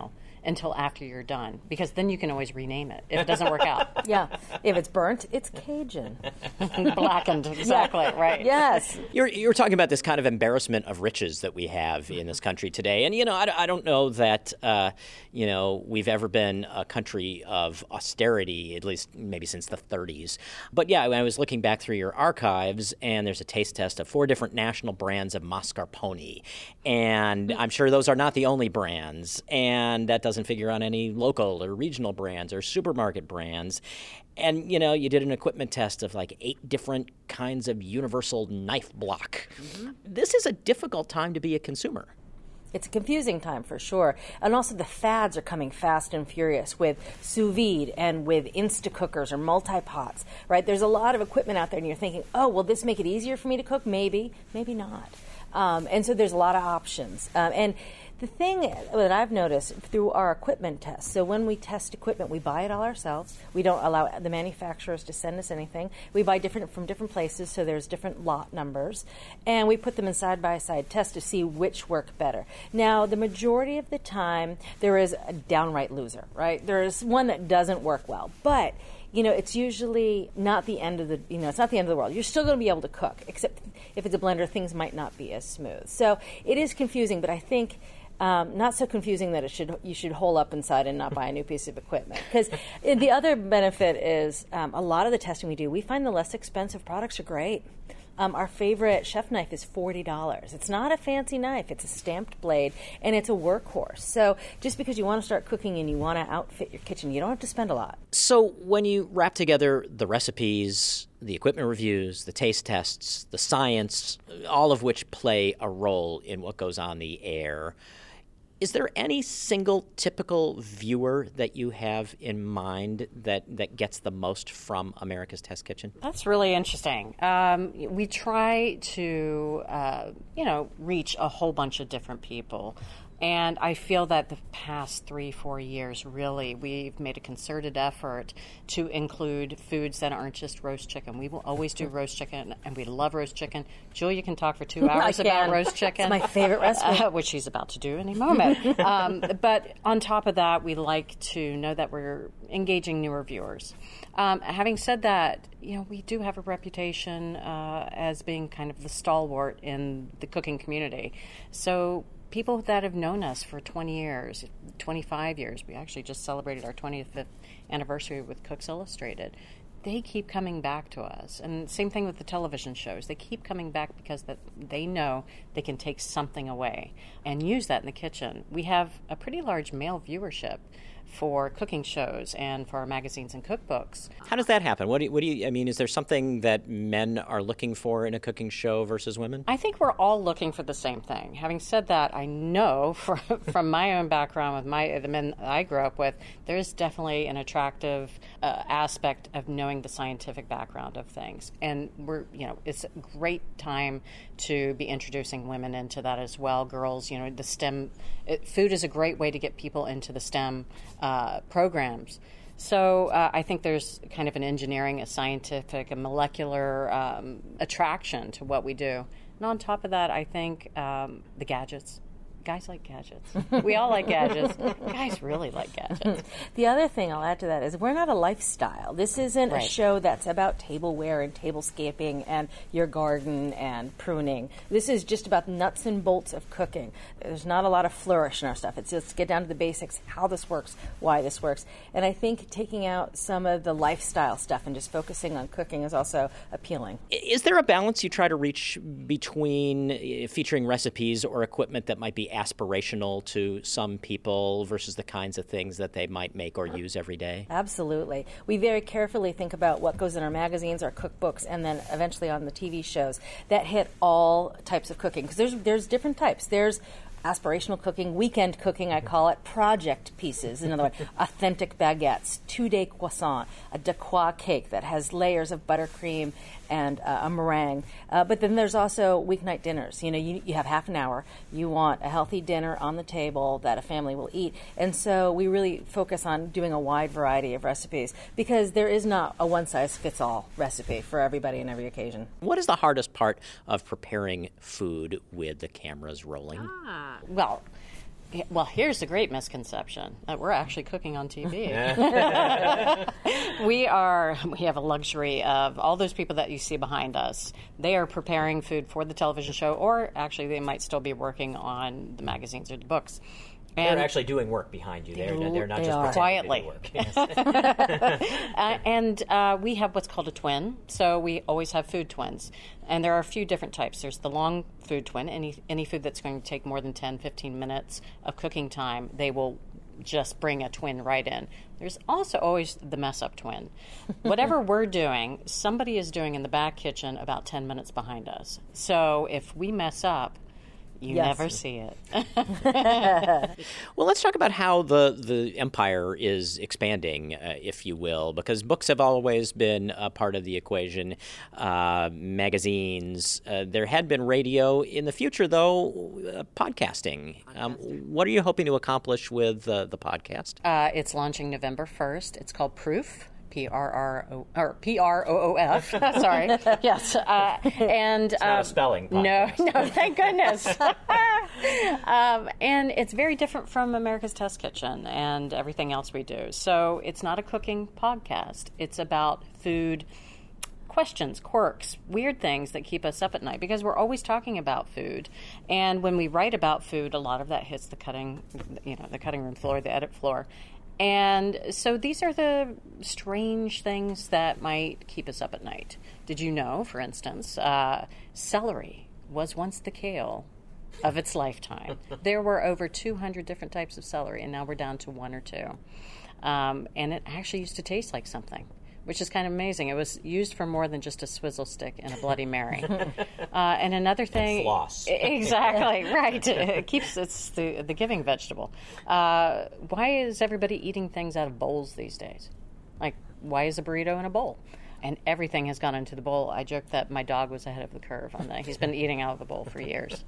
until after you're done, because then you can always rename it if it doesn't work out. Yeah. If it's burnt, it's Cajun. Blackened, exactly, Yeah. right. Yes. You're, you're talking about this kind of embarrassment of riches that we have in this country today. And, you know, I, I don't know that, uh, you know, we've ever been a country of austerity, at least maybe since the thirties. But, yeah, I was looking back through your archives, and there's a taste test of four different national brands of mascarpone. And I'm sure those are not the only brands. And that doesn't figure on any local or regional brands or supermarket brands. And, you know, you did an equipment test of like eight different kinds of universal knife block. Mm-hmm. This is a difficult time to be a consumer. It's a confusing time for sure. And also the fads are coming fast and furious with sous vide and with Instacookers or multi-pots, right? There's a lot of equipment out there and you're thinking, oh, will this make it easier for me to cook? Maybe, maybe not. Um, and so there's a lot of options. Um, and the thing that I've noticed through our equipment tests, so when we test equipment, we buy it all ourselves. We don't allow the manufacturers to send us anything. We buy different from different places, so there's different lot numbers. And we put them in side-by-side tests to see which work better. Now, the majority of the time, there is a downright loser, right? There's one that doesn't work well. But you know, it's usually not the end of the, you know, it's not the end of the world. You're still going to be able to cook, except if it's a blender, things might not be as smooth. So it is confusing, but I think um, not so confusing that it should you should hole up inside and not buy a new piece of equipment. Because the other benefit is um, a lot of the testing we do, we find the less expensive products are great. Um, our favorite chef knife is forty dollars. It's not a fancy knife. It's a stamped blade, and it's a workhorse. So just because you want to start cooking and you want to outfit your kitchen, you don't have to spend a lot. So when you wrap together the recipes, the equipment reviews, the taste tests, the science, all of which play a role in what goes on the air, is there any single typical viewer that you have in mind that, that gets the most from America's Test Kitchen? That's really interesting. Um, we try to, uh, you know, reach a whole bunch of different people. And I feel that the past three, four years, really, we've made a concerted effort to include foods that aren't just roast chicken. We will always do roast chicken, and we love roast chicken. Julia can talk for two hours about roast chicken. It's my favorite recipe. Uh, which she's about to do any moment. um, but on top of that, we like to know that we're engaging newer viewers. Um, having said that, you know, we do have a reputation uh, as being kind of the stalwart in the cooking community. So people that have known us for twenty years, twenty-five years, we actually just celebrated our twenty-fifth anniversary with Cooks Illustrated. They keep coming back to us. And same thing with the television shows. They keep coming back because that they know they can take something away and use that in the kitchen. We have a pretty large male viewership for cooking shows and for our magazines and cookbooks. How does that happen? What do you, what do you, I mean, is there something that men are looking for in a cooking show versus women? I think we're all looking for the same thing. Having said that, I know from, from my own background with my the men I grew up with, there is definitely an attractive uh, aspect of knowing the scientific background of things. And we're, you know, it's a great time to be introducing women into that as well. Girls, you know, the STEM, it, food is a great way to get people into the STEM Uh, programs. So uh, I think there's kind of an engineering, a scientific, a molecular um, attraction to what we do. And on top of that, I think um, the gadgets. Guys like gadgets. We all like gadgets. Guys really like gadgets. The other thing I'll add to that is we're not a lifestyle. This isn't right. a show that's about tableware and tablescaping and your garden and pruning. This is just about nuts and bolts of cooking. There's not a lot of flourish in our stuff. It's just get down to the basics, how this works, why this works. And I think taking out some of the lifestyle stuff and just focusing on cooking is also appealing. Is there a balance you try to reach between uh, featuring recipes or equipment that might be aspirational to some people versus the kinds of things that they might make or use every day? Absolutely. We very carefully think about what goes in our magazines, our cookbooks, and then eventually on the T V shows that hit all types of cooking. Because there's, there's different types. There's aspirational cooking, weekend cooking, I call it, project pieces. In other words, authentic baguettes, two-day croissant, a de croix cake that has layers of buttercream and uh, a meringue. Uh, but then there's also weeknight dinners. You know, you, you have half an hour. You want a healthy dinner on the table that a family will eat. And so we really focus on doing a wide variety of recipes because there is not a one-size-fits-all recipe for everybody and every occasion. What is the hardest part of preparing food with the cameras rolling? Ah, well, Well, here's the great misconception that we're actually cooking on T V. we are, we have a luxury of all those people that you see behind us. They are preparing food for the television show, or actually they might still be working on the magazines or the books. And they're actually doing work behind you. They're, they're not they just are. pretending Quietly. to do work. uh, and uh, we have what's called a twin, so we always have food twins. And there are a few different types. There's the long food twin, any any food that's going to take more than ten, fifteen minutes of cooking time, they will just bring a twin right in. There's also always the mess-up twin. Whatever we're doing, somebody is doing in the back kitchen about ten minutes behind us. So if we mess up, you Yes. never see it. Well, let's talk about how the, the empire is expanding, uh, if you will, because books have always been a part of the equation, uh, magazines. Uh, there had been radio. In the future, though, uh, podcasting. Um, what are you hoping to accomplish with uh, the podcast? Uh, it's launching November first. It's called Proof. P R R O or P R O O F. Sorry. Yes. Uh, and It's not um, a spelling No, podcast. no. Thank goodness. um, and it's very different from America's Test Kitchen and everything else we do. So it's not a cooking podcast. It's about food questions, quirks, weird things that keep us up at night, because we're always talking about food. And when we write about food, a lot of that hits the cutting, you know, the cutting room floor, the edit floor. And so these are the strange things that might keep us up at night. Did you know, for instance, uh, celery was once the kale of its lifetime? There were over two hundred different types of celery, and now we're down to one or two. Um, and it actually used to taste like something, which is kind of amazing. It was used for more than just a swizzle stick and a Bloody Mary. Uh, and another thing, And floss. Exactly right. It keeps it's the the giving vegetable. Uh, why is everybody eating things out of bowls these days? Like, why is a burrito in a bowl? And everything has gone into the bowl. I joke that my dog was ahead of the curve on that. He's been eating out of the bowl for years.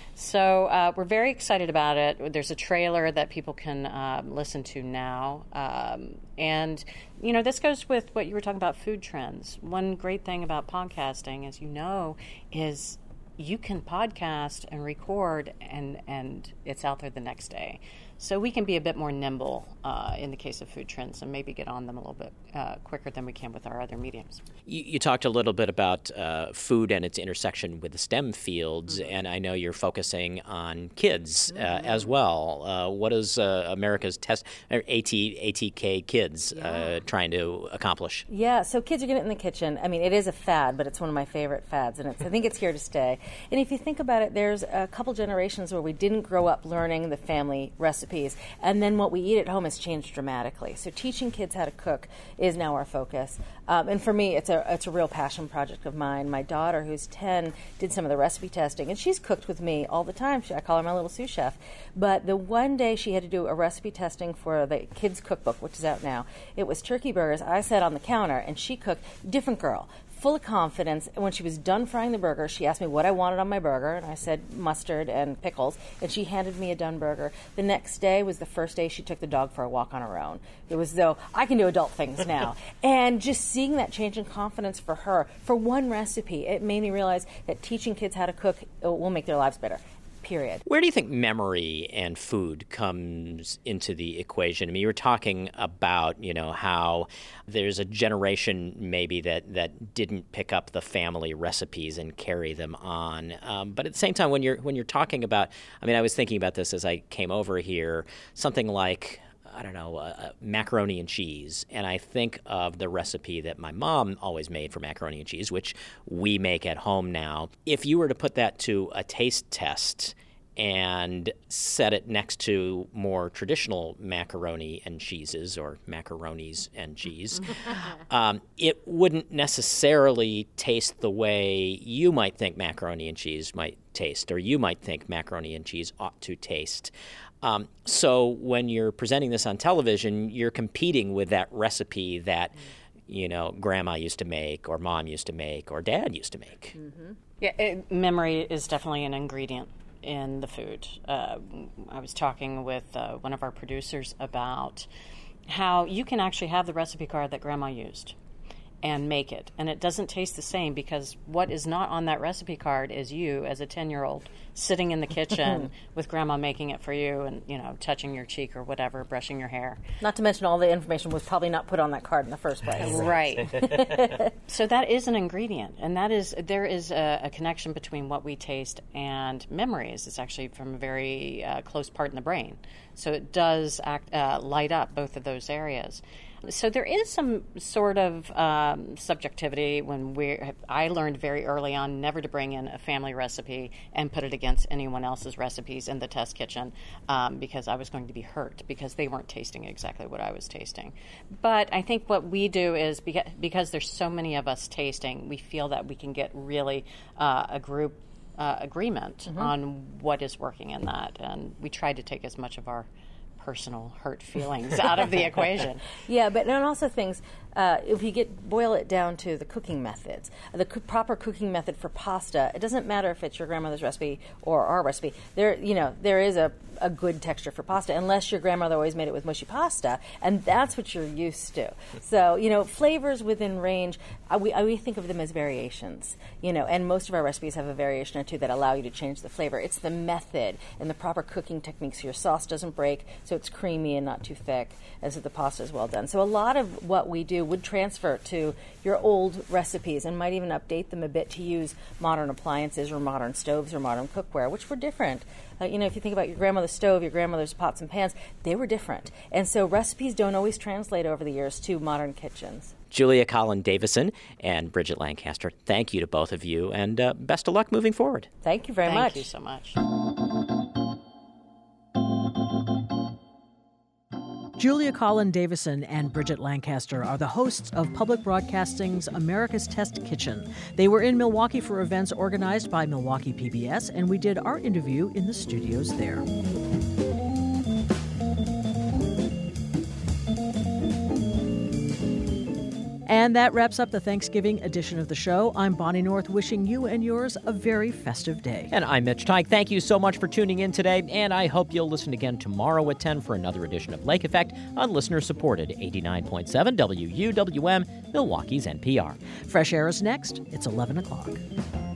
So uh, we're very excited about it. There's a trailer that people can um, listen to now. Um, and, you know, this goes with what you were talking about, food trends. One great thing about podcasting, as you know, is you can podcast and record, and, and it's out there the next day. So we can be a bit more nimble uh, in the case of food trends and maybe get on them a little bit uh, quicker than we can with our other mediums. You, you talked a little bit about uh, food and its intersection with the STEM fields, mm-hmm. and I know you're focusing on kids uh, mm-hmm. as well. Uh, what is uh, America's Test A T A T K Kids yeah. uh, trying to accomplish? Yeah, so Kids Are Getting It in the Kitchen. I mean, it is a fad, but it's one of my favorite fads, and it's, I think it's here to stay. And if you think about it, there's a couple generations where we didn't grow up learning the family recipes, and then what we eat at home has changed dramatically. So teaching kids how to cook is now our focus. Um, and for me, it's a it's a real passion project of mine. My daughter, who's ten, did some of the recipe testing, and she's cooked with me all the time. She, I call her my little sous chef. But the one day she had to do a recipe testing for the kids' cookbook, which is out now, it was turkey burgers. I sat on the counter, and she cooked, different girl, full of confidence. And when she was done frying the burger, she asked me what I wanted on my burger, and I said mustard and pickles, and she handed me a done burger. The next day was the first day she took the dog for a walk on her own. It was though, I can do adult things now. And just seeing that change in confidence for her, for one recipe, it made me realize that teaching kids how to cook will make their lives better. Period. Where do you think memory and food comes into the equation? I mean, you were talking about, you know, how there's a generation maybe that, that didn't pick up the family recipes and carry them on. Um, but at the same time, when you're when you're talking about, I mean, I was thinking about this as I came over here, something like, I don't know, uh, macaroni and cheese. And I think of the recipe that my mom always made for macaroni and cheese, which we make at home now. If you were to put that to a taste test and set it next to more traditional macaroni and cheeses, or macaronis and cheese, um, it wouldn't necessarily taste the way you might think macaroni and cheese might taste, or you might think macaroni and cheese ought to taste. Um, so when you're presenting this on television, you're competing with that recipe that, you know, grandma used to make, or mom used to make, or dad used to make. Mm-hmm. Yeah, it, memory is definitely an ingredient in the food. Uh, I was talking with uh, one of our producers about how you can actually have the recipe card that grandma used, and make it. And it doesn't taste the same because what is not on that recipe card is you as a ten-year-old sitting in the kitchen with grandma making it for you and, you know, touching your cheek or whatever, brushing your hair. Not to mention all the information was probably not put on that card in the first place. Right. So that is an ingredient, and that is there is a, a connection between what we taste and memories. It's actually from a very uh, close part in the brain. So it does act, uh, light up both of those areas. So there is some sort of um, subjectivity when we. I learned very early on never to bring in a family recipe and put it against anyone else's recipes in the test kitchen um, because I was going to be hurt because they weren't tasting exactly what I was tasting. But I think what we do is because, because there's so many of us tasting, we feel that we can get really uh, a group uh, agreement mm-hmm. on what is working in that, and we try to take as much of our personal hurt feelings out of the equation. Yeah, but and also things, uh, if you get boil it down to the cooking methods, the co- proper cooking method for pasta, it doesn't matter if it's your grandmother's recipe or our recipe. There, you know, there is a, a good texture for pasta, unless your grandmother always made it with mushy pasta, and that's what you're used to. So, you know, flavors within range, uh, we, uh, we think of them as variations, you know, and most of our recipes have a variation or two that allow you to change the flavor. It's the method and the proper cooking techniques so your sauce doesn't break, so it's creamy and not too thick, and so the pasta is well done. So a lot of what we do would transfer to your old recipes and might even update them a bit to use modern appliances or modern stoves or modern cookware, which were different. Uh, you know, if you think about your grandmother's stove, your grandmother's pots and pans, they were different. And so recipes don't always translate over the years to modern kitchens. Julia Collin Davison and Bridget Lancaster, thank you to both of you, and uh, best of luck moving forward. Thank you very Thank much. Thank you so much. Julia Collin Davison and Bridget Lancaster are the hosts of Public Broadcasting's America's Test Kitchen. They were in Milwaukee for events organized by Milwaukee P B S, and we did our interview in the studios there. And that wraps up the Thanksgiving edition of the show. I'm Bonnie North, wishing you and yours a very festive day. And I'm Mitch Teich. Thank you so much for tuning in today, and I hope you'll listen again tomorrow at ten for another edition of Lake Effect on listener-supported eighty-nine point seven W U W M, Milwaukee's N P R. Fresh Air is next. It's eleven o'clock.